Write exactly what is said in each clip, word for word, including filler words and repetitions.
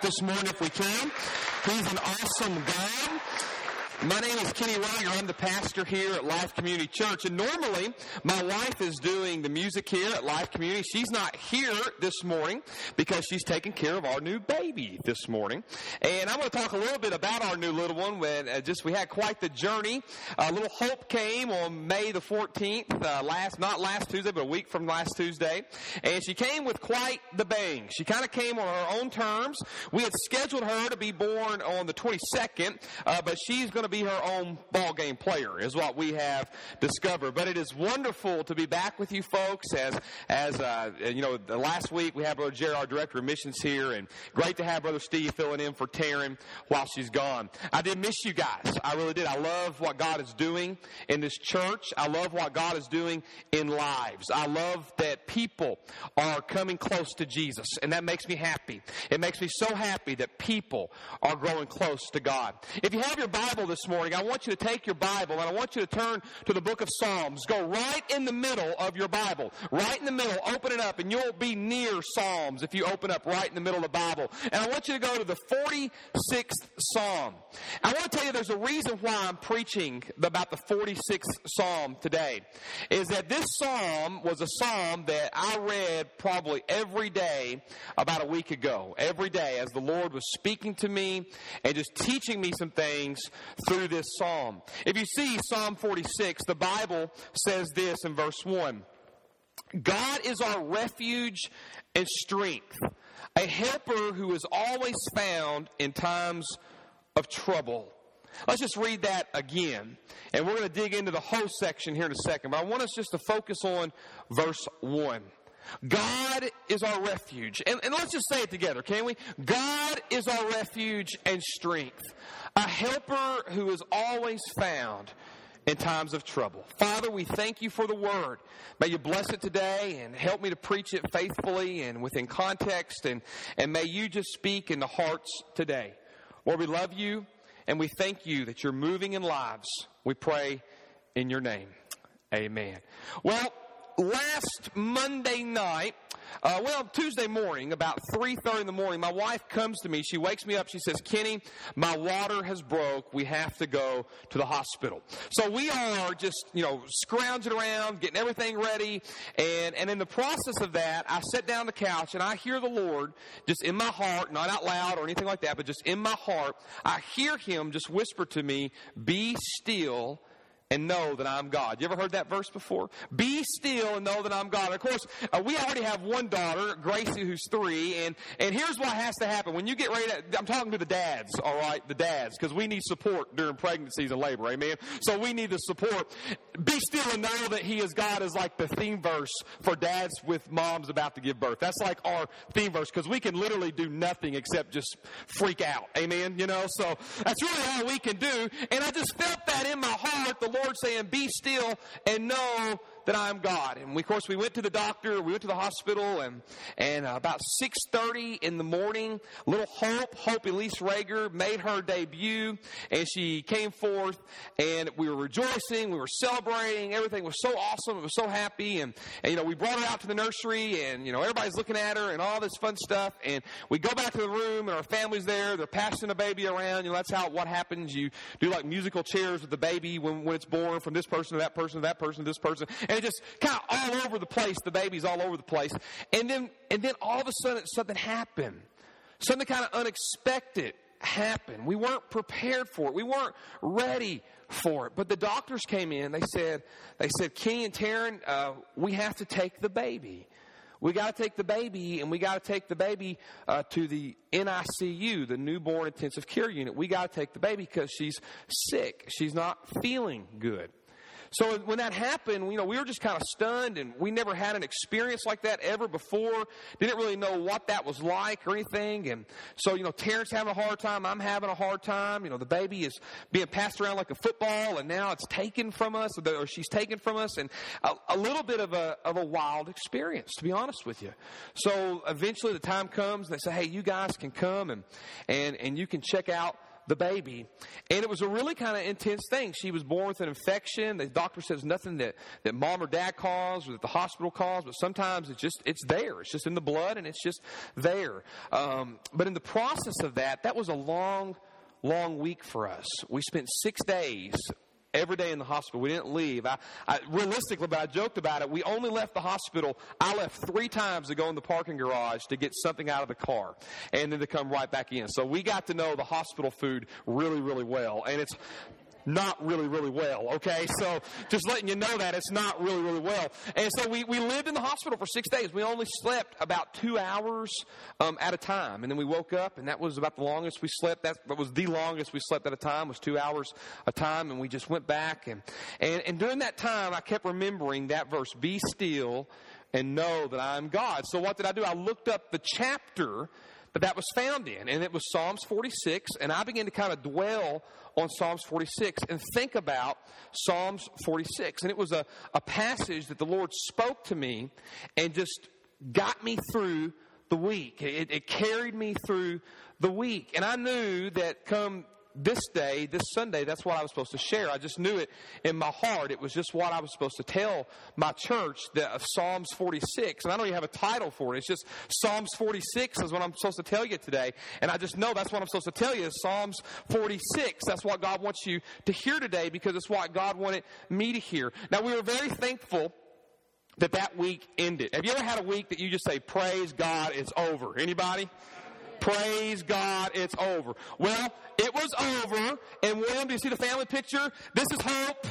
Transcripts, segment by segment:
this morning if we can. He's an awesome God. My name is Kenny Ryer. I'm the pastor here at Life Community Church. And normally, my wife is doing the music here at Life Community. She's not here this morning because she's taking care of our new baby this morning. And I'm going to talk a little bit about our new little one. When uh, just we had quite the journey. Uh, little Hope came on May the fourteenth, uh, last not last Tuesday, but a week from last Tuesday. And she came with quite the bang. She kind of came on her own terms. We had scheduled her to be born on the twenty-second, uh, but she's going to be her own ball game player is what we have discovered. But it is wonderful to be back with you folks. As as uh, you know, the last week we had Brother Jerry, our director of missions, here, and great to have Brother Steve filling in for Taryn while she's gone. I did miss you guys. I really did. I love what God is doing in this church. I love what God is doing in lives. I love that people are coming close to Jesus, and that makes me happy. It makes me so happy that people are growing close to God. If you have your Bible this morning, I want you to take your Bible and I want you to turn to the book of Psalms. Go right in the middle of your Bible. Right in the middle. Open it up and you'll be near Psalms if you open up right in the middle of the Bible. And I want you to go to the forty-sixth Psalm. I want to tell you there's a reason why I'm preaching about the forty-sixth Psalm today. Is that this Psalm was a Psalm that I read probably every day about a week ago. Every day as the Lord was speaking to me and just teaching me some things through this psalm. If you see Psalm forty-six, the Bible says this in verse one. God is our refuge and strength, a helper who is always found in times of trouble. Let's just read that again. And we're going to dig into the whole section here in a second. But I want us just to focus on verse one. God is our refuge. And, and let's just say it together, can we? God is our refuge and strength, a helper who is always found in times of trouble. Father, we thank you for the word. May you bless it today and help me to preach it faithfully and within context. And, and may you just speak in the hearts today. Lord, we love you and we thank you that you're moving in lives. We pray in your name. Amen. Well, last Monday night, uh, well, Tuesday morning, about three thirty in the morning, my wife comes to me. She wakes me up. She says, Kenny, my water has broke. We have to go to the hospital. So we are just, you know, scrounging around, getting everything ready. And, and in the process of that, I sit down on the couch and I hear the Lord just in my heart, not out loud or anything like that, but just in my heart, I hear him just whisper to me, be still and know that I'm God. You ever heard that verse before? Be still and know that I'm God. And of course, uh, we already have one daughter, Gracie, who's three. And, and here's what has to happen. When you get ready to, I'm talking to the dads, all right, the dads, because we need support during pregnancies and labor, amen? So we need the support. Be still and know that he is God is like the theme verse for dads with moms about to give birth. That's like our theme verse, because we can literally do nothing except just freak out, amen? You know, so that's really all we can do. And I just felt that in my heart, the Lord Lord saying, be still and know that I'm God. And we, of course, we went to the doctor, we went to the hospital, and and uh, about six thirty in the morning, little Hope, Hope Elise Rager, made her debut, and she came forth, and we were rejoicing, we were celebrating, everything was so awesome, it was so happy, and, and you know, we brought her out to the nursery, and, you know, everybody's looking at her, and all this fun stuff, and we go back to the room, and our family's there, they're passing the baby around, you know, that's how, what happens, you do like musical chairs with the baby when, when it's born, from this person to that person to that person to this person, and it just kind of all over the place. The baby's all over the place. And then, and then all of a sudden something happened. Something kind of unexpected happened. We weren't prepared for it. We weren't ready for it. But the doctors came in. They said, they said, Kenny and Taryn, uh, we have to take the baby. We got to take the baby, and we got to take the baby uh, to the N I C U, the newborn intensive care unit. We got to take the baby because she's sick. She's not feeling good. So when that happened, you know, we were just kind of stunned, and we never had an experience like that ever before. Didn't really know what that was like or anything. And so, you know, Terrence having a hard time. I'm having a hard time. You know, the baby is being passed around like a football, and now it's taken from us, or she's taken from us. And a, a little bit of a, of a wild experience, to be honest with you. So eventually the time comes, and they say, hey, you guys can come, and, and, and you can check out the baby. And it was a really kind of intense thing. She was born with an infection. The doctor says nothing that, that mom or dad caused or that the hospital caused, but sometimes it's just, it's there. It's just in the blood and it's just there. Um, but in the process of that, that was a long, long week for us. We spent six days every day in the hospital. We didn't leave. I, I, realistically, but I joked about it. We only left the hospital. I left three times to go in the parking garage to get something out of the car and then to come right back in. So we got to know the hospital food really, really well. And it's not really, really well, okay? So just letting you know that it's not really, really well. And so we, we lived in the hospital for six days. We only slept about two hours um, at a time. And then we woke up, and that was about the longest we slept. That, that was the longest we slept at a time, was two hours a time. And we just went back. And, and, and during that time, I kept remembering that verse, be still and know that I am God. So what did I do? I looked up the chapter that that was found in, and it was Psalms forty-six, and I began to kind of dwell on Psalms forty-six and think about Psalms forty-six. And it was a, a passage that the Lord spoke to me and just got me through the week. It, it carried me through the week. And I knew that come this day, this Sunday, that's what I was supposed to share. I just knew it in my heart. It was just what I was supposed to tell my church, the, of Psalms forty-six. And I don't even have a title for it. It's just Psalms forty-six is what I'm supposed to tell you today. And I just know that's what I'm supposed to tell you is Psalms forty-six. That's what God wants you to hear today because it's what God wanted me to hear. Now, we were very thankful that that week ended. Have you ever had a week that you just say, praise God, it's over? Anybody? Praise God, it's over. Well, it was over. And William, do you see the family picture? This is hope.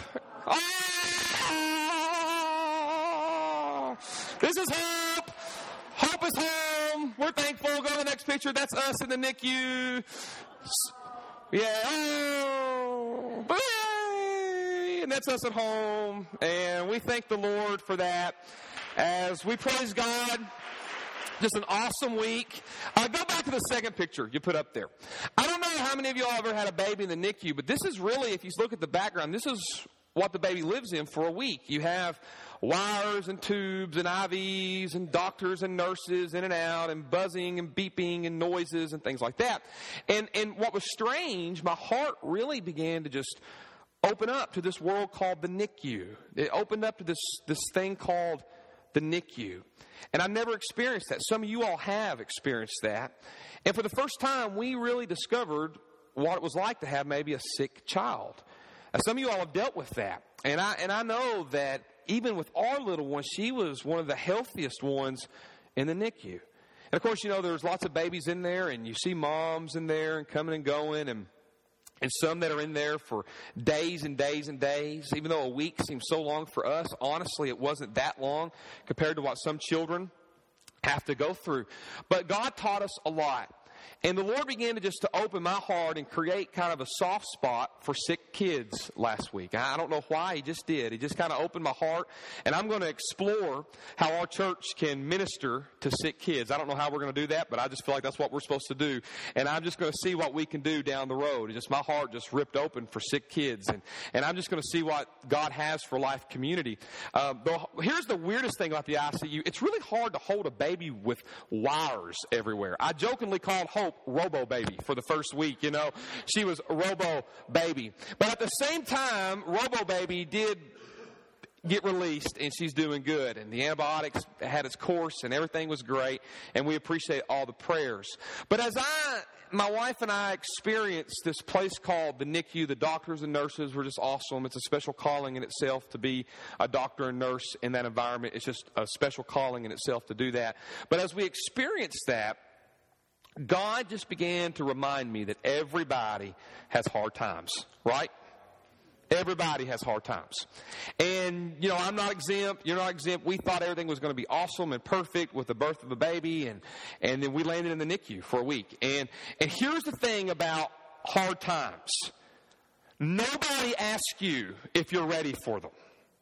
Oh, this is hope. Hope is home. We're thankful. Go to the next picture. That's us in the N I C U. Yeah. Oh, and that's us at home. And we thank the Lord for that as we praise God. Just an awesome week. Uh, go back to the second picture you put up there. I don't know how many of you all ever had a baby in the N I C U, but this is really, if you look at the background, this is what the baby lives in for a week. You have wires and tubes and I Vs and doctors and nurses in and out and buzzing and beeping and noises and things like that. And, and what was strange, my heart really began to just open up to this world called the N I C U. It opened up to this, this thing called the N I C U. And I've never experienced that. Some of you all have experienced that. And for the first time, we really discovered what it was like to have maybe a sick child. Now, some of you all have dealt with that. And I and I know that even with our little one, she was one of the healthiest ones in the N I C U. And of course, you know, there's lots of babies in there, and you see moms in there and coming and going, and And some that are in there for days and days and days. Even though a week seems so long for us, honestly, it wasn't that long compared to what some children have to go through. But God taught us a lot. And the Lord began to just to open my heart and create kind of a soft spot for sick kids last week. I don't know why, He just did. He just kind of opened my heart. And I'm going to explore how our church can minister to sick kids. I don't know how we're going to do that, but I just feel like that's what we're supposed to do. And I'm just going to see what we can do down the road. And just my heart just ripped open for sick kids. And, and I'm just going to see what God has for Life Community. Uh, the, here's the weirdest thing about the I C U. It's really hard to hold a baby with wires everywhere. I jokingly called Hope Robo Baby for the first week, you know. She was Robo Baby. But at the same time, Robo Baby did get released, and she's doing good. And the antibiotics had its course, and everything was great. And we appreciate all the prayers. But as I, my wife and I experienced this place called the N I C U, the doctors and nurses were just awesome. It's a special calling in itself to be a doctor and nurse in that environment. It's just a special calling in itself to do that. But as we experienced that, God just began to remind me that everybody has hard times, right? Everybody has hard times. And, you know, I'm not exempt. You're not exempt. We thought everything was going to be awesome and perfect with the birth of a baby. And, and then we landed in the N I C U for a week. And, and here's the thing about hard times. Nobody asks you if you're ready for them.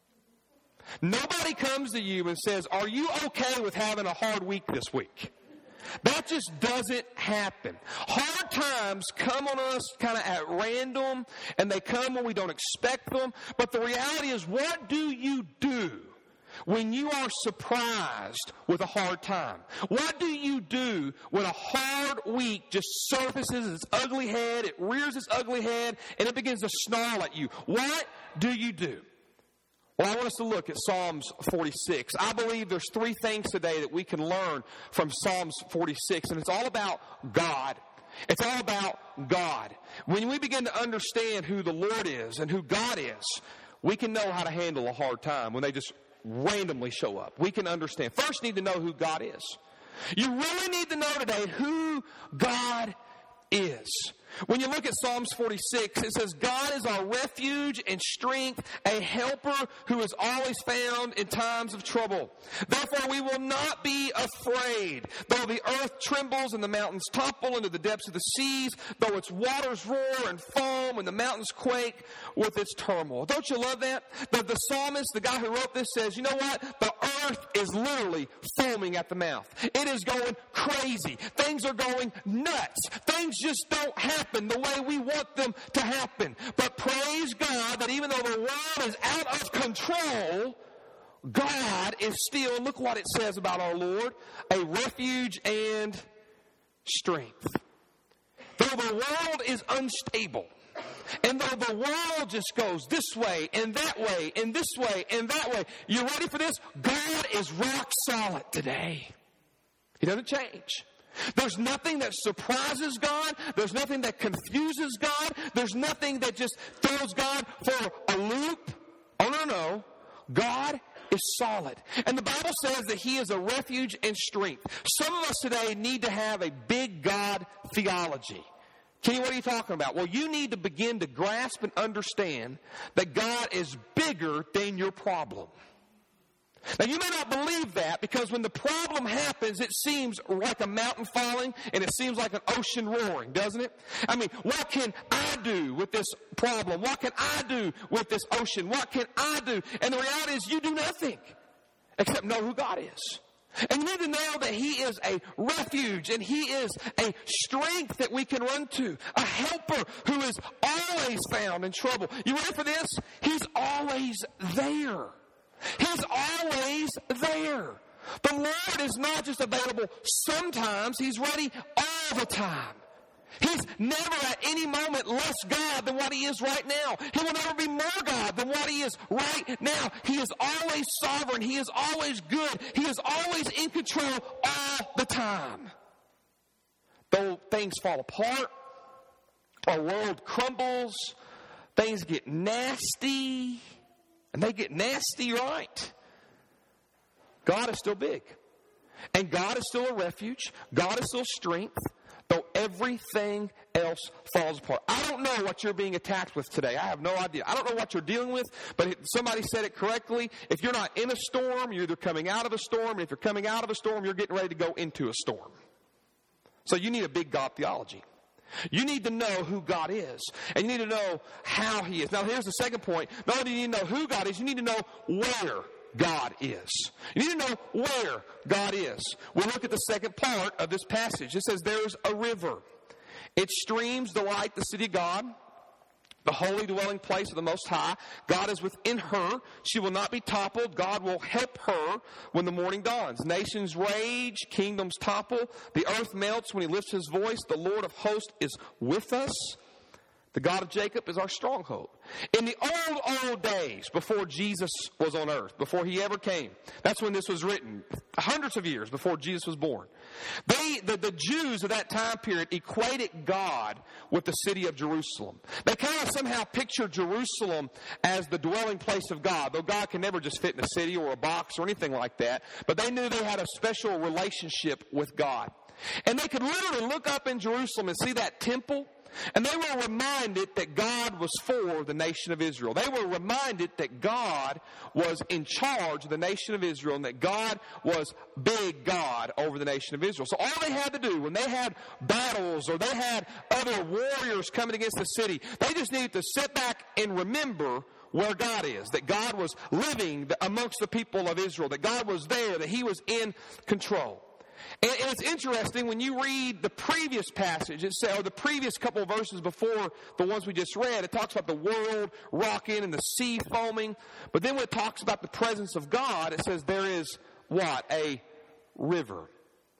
Nobody comes to you and says, are you okay with having a hard week this week? That just doesn't happen. Hard times come on us kind of at random, and they come when we don't expect them. But the reality is, what do you do when you are surprised with a hard time? What do you do when a hard hard week just surfaces its ugly head, it rears its ugly head, and it begins to snarl at you, what do you do? Well, I want us to look at Psalms forty-six. I believe there's three things today that we can learn from Psalms forty-six, and it's all about God. It's all about God. When we begin to understand who the Lord is and who God is, we can know how to handle a hard time when they just randomly show up. We can understand. First, you need to know who God is. You really need to know today who God is. When you look at Psalms forty-six, it says, God is our refuge and strength, a helper who is always found in times of trouble. Therefore we will not be afraid, though the earth trembles and the mountains topple into the depths of the seas, though its waters roar and foam and the mountains quake with its turmoil. Don't you love that? The, the psalmist, the guy who wrote this, says, you know what? The earth is literally foaming at the mouth. It is going crazy. Things are going nuts. Things just don't happen the way we want them to happen. But praise God that even though the world is out of control, God is still, look what it says about our Lord, a refuge and strength. Though the world is unstable, and though the world just goes this way and that way and this way and that way, you ready for this? God is rock solid today. He doesn't change. There's nothing that surprises God. There's nothing that confuses God. There's nothing that just throws God for a loop. Oh, no, no. God is solid. And the Bible says that He is a refuge and strength. Some of us today need to have a big God theology. Kenny, what are you talking about? Well, you need to begin to grasp and understand that God is bigger than your problem. Now, you may not believe that because when the problem happens, it seems like a mountain falling and it seems like an ocean roaring, doesn't it? I mean, what can I do with this problem? What can I do with this ocean? What can I do? And the reality is you do nothing except know who God is. And you need to know that He is a refuge and He is a strength that we can run to. A helper who is always found in trouble. You ready for this? He's always there. He's always there. The Lord is not just available sometimes. He's ready all the time. He's never at any moment less God than what He is right now. He will never be more God than what He is right now. He is always sovereign. He is always good. He is always in control all the time. Though things fall apart, our world crumbles, things get nasty, and they get nasty right, God is still big. And God is still a refuge. God is still strength. Though everything else falls apart. I don't know what you're being attacked with today. I have no idea. I don't know what you're dealing with, but somebody said it correctly. If you're not in a storm, you're either coming out of a storm. And if you're coming out of a storm, you're getting ready to go into a storm. So you need a big God theology. You need to know who God is. And you need to know how He is. Now, here's the second point. Not only do you need to know who God is, you need to know where God is. You need to know where God is. We'll look at the second part of this passage. It says, there's a river. Its streams delight the city of God, the holy dwelling place of the Most High. God is within her. She will not be toppled. God will help her when the morning dawns. Nations rage, kingdoms topple. The earth melts when He lifts His voice. The Lord of hosts is with us. The God of Jacob is our stronghold. In the old, old days, before Jesus was on earth, before He ever came, that's when this was written, hundreds of years before Jesus was born. They, the, the Jews of that time period equated God with the city of Jerusalem. They kind of somehow pictured Jerusalem as the dwelling place of God, though God can never just fit in a city or a box or anything like that. But they knew they had a special relationship with God. And they could literally look up in Jerusalem and see that temple. And they were reminded that God was for the nation of Israel. They were reminded that God was in charge of the nation of Israel and that God was big God over the nation of Israel. So all they had to do when they had battles or they had other warriors coming against the city, they just needed to sit back and remember where God is, that God was living amongst the people of Israel, that God was there, that He was in control. And it's interesting when you read the previous passage, it says, or the previous couple of verses before the ones we just read, it talks about the world rocking and the sea foaming. But then when it talks about the presence of God, it says there is what? A river.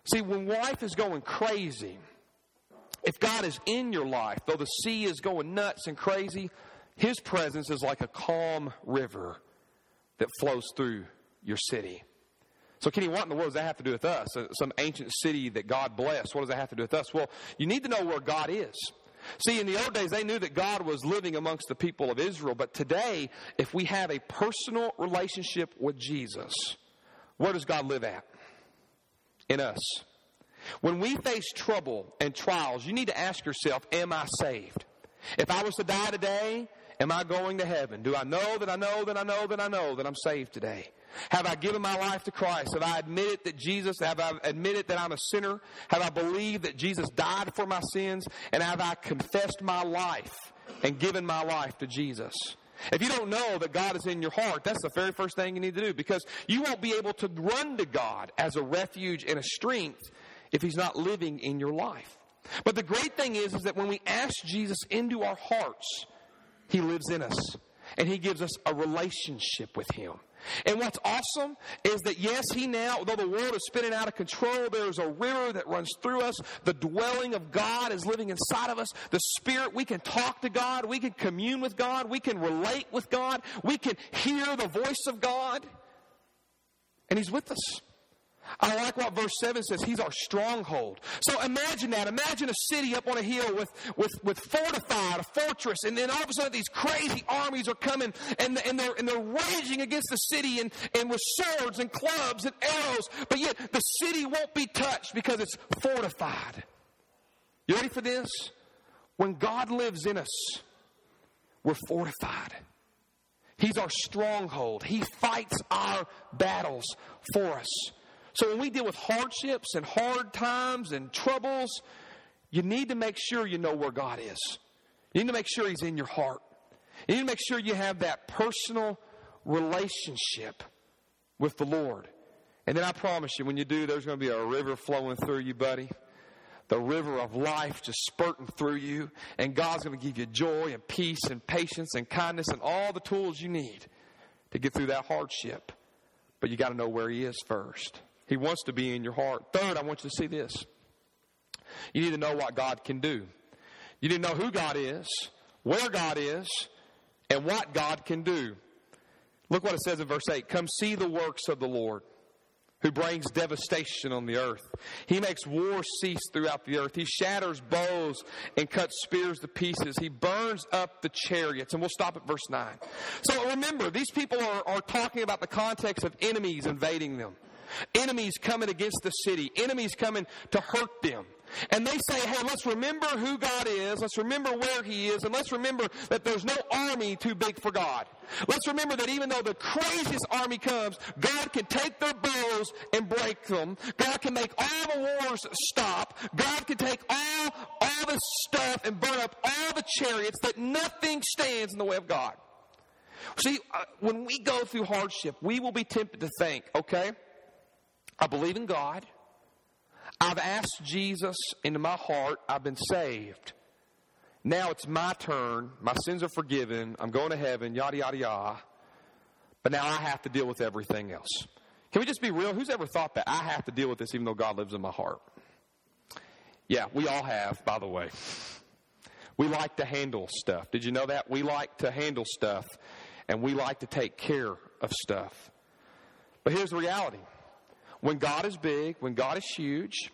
See, when life is going crazy, if God is in your life, though the sea is going nuts and crazy, His presence is like a calm river that flows through your city. So, Kenny, what in the world does that have to do with us? Some ancient city that God blessed, what does that have to do with us? Well, you need to know where God is. See, in the old days, they knew that God was living amongst the people of Israel. But today, if we have a personal relationship with Jesus, where does God live at? In us. When we face trouble and trials, you need to ask yourself, am I saved? If I was to die today, am I going to heaven? Do I know that I know that I know that I know that I'm saved today? Have I given my life to Christ? Have I admitted that Jesus, have I admitted that I'm a sinner? Have I believed that Jesus died for my sins? And have I confessed my life and given my life to Jesus? If you don't know that God is in your heart, that's the very first thing you need to do, because you won't be able to run to God as a refuge and a strength if He's not living in your life. But the great thing is, is that when we ask Jesus into our hearts, He lives in us. And He gives us a relationship with Him. And what's awesome is that, yes, He now, though the world is spinning out of control, there's a river that runs through us. The dwelling of God is living inside of us. The Spirit, we can talk to God. We can commune with God. We can relate with God. We can hear the voice of God. And He's with us. I like what verse seven says. He's our stronghold. So imagine that. Imagine a city up on a hill with, with, with fortified, a fortress, and then all of a sudden these crazy armies are coming, and, and, they're, and they're raging against the city and, and with swords and clubs and arrows, but yet the city won't be touched because it's fortified. You ready for this? When God lives in us, we're fortified. He's our stronghold. He fights our battles for us. So when we deal with hardships and hard times and troubles, you need to make sure you know where God is. You need to make sure He's in your heart. You need to make sure you have that personal relationship with the Lord. And then I promise you, when you do, there's going to be a river flowing through you, buddy. The river of life just spurting through you. And God's going to give you joy and peace and patience and kindness and all the tools you need to get through that hardship. But you got to know where He is first. He wants to be in your heart. Third, I want you to see this. You need to know what God can do. You need to know who God is, where God is, and what God can do. Look what it says in verse eight. Come see the works of the Lord, who brings devastation on the earth. He makes war cease throughout the earth. He shatters bows and cuts spears to pieces. He burns up the chariots. And we'll stop at verse nine. So remember, these people are, are talking about the context of enemies invading them. Enemies coming against the city. Enemies coming to hurt them. And they say, hey, let's remember who God is. Let's remember where He is. And let's remember that there's no army too big for God. Let's remember that even though the craziest army comes, God can take their bows and break them. God can make all the wars stop. God can take all, all this stuff and burn up all the chariots, that nothing stands in the way of God. See, uh, when we go through hardship, we will be tempted to think, okay, I believe in God. I've asked Jesus into my heart. I've been saved. Now it's my turn. My sins are forgiven. I'm going to heaven, yada, yada, yada. But now I have to deal with everything else. Can we just be real? Who's ever thought that I have to deal with this even though God lives in my heart? Yeah, we all have, by the way. We like to handle stuff. Did you know that? We like to handle stuff, and we like to take care of stuff. But here's the reality. When God is big, when God is huge,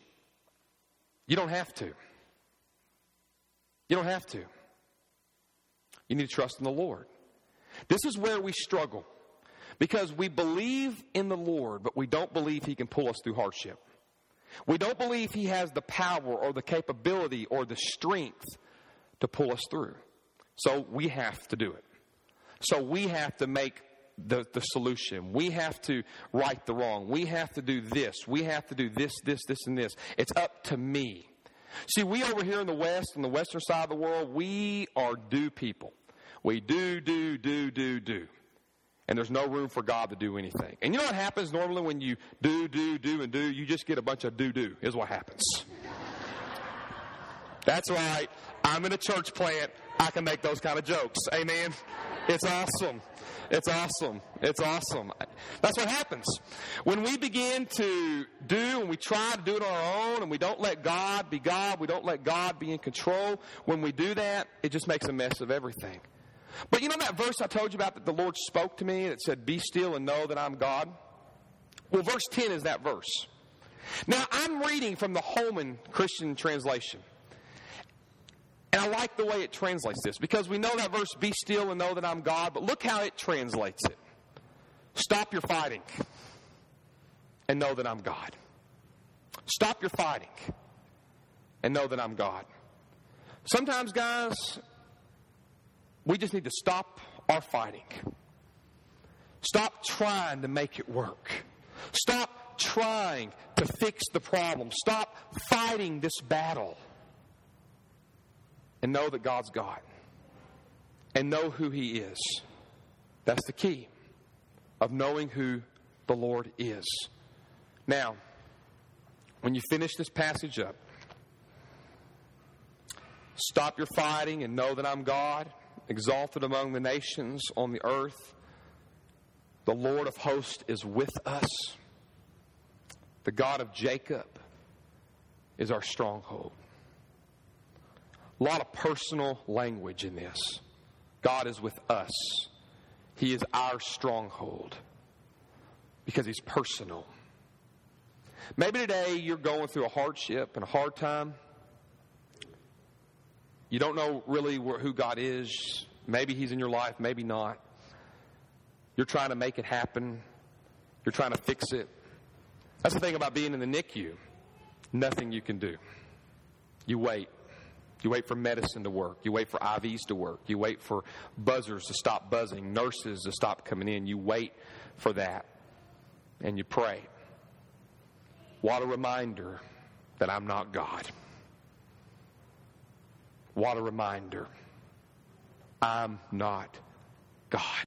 you don't have to. You don't have to. You need to trust in the Lord. This is where we struggle, because we believe in the Lord, but we don't believe He can pull us through hardship. We don't believe He has the power or the capability or the strength to pull us through. So we have to do it. So we have to make The, the solution. We have to right the wrong. We have to do this. We have to do this, this, this, and this. It's up to me. See, we over here in the West, on the western side of the world, we are do people. We do, do, do, do, do. And there's no room for God to do anything. And you know what happens normally when you do, do, do, and do? You just get a bunch of do-do is what happens. That's right. I'm in a church plant. I can make those kind of jokes. Amen. It's awesome. It's awesome. It's awesome. That's what happens. When we begin to do and we try to do it on our own and we don't let God be God, we don't let God be in control, when we do that, it just makes a mess of everything. But you know that verse I told you about that the Lord spoke to me that said, be still and know that I'm God? Well, verse ten is that verse. Now, I'm reading from the Holman Christian Translation. And I like the way it translates this because we know that verse, be still and know that I'm God, but look how it translates it. Stop your fighting and know that I'm God. Stop your fighting and know that I'm God. Sometimes, guys, we just need to stop our fighting. Stop trying to make it work. Stop trying to fix the problem. Stop fighting this battle. And know that God's God. And know who He is. That's the key of knowing who the Lord is. Now, when you finish this passage up, stop your fighting and know that I'm God, exalted among the nations on the earth. The Lord of hosts is with us. The God of Jacob is our stronghold. A lot of personal language in this. God is with us. He is our stronghold because He's personal. Maybe today you're going through a hardship and a hard time. You don't know really who God is. Maybe He's in your life, maybe not. You're trying to make it happen. You're trying to fix it. That's the thing about being in the N I C U. Nothing you can do. You wait. You wait for medicine to work. You wait for I Vs to work. You wait for buzzers to stop buzzing, nurses to stop coming in. You wait for that. And you pray. What a reminder that I'm not God. What a reminder. I'm not God.